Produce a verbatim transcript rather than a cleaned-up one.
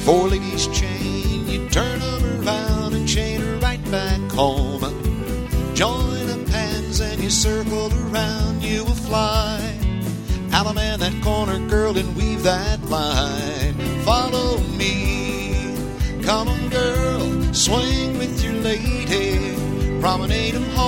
four ladies chain. You turn them around and chain her right back home. Join up hands and you circle around, you will fly. Allemande that corner, girl, and weave that line. Follow me, come on, girl, swing with your lady, promenade 'em home.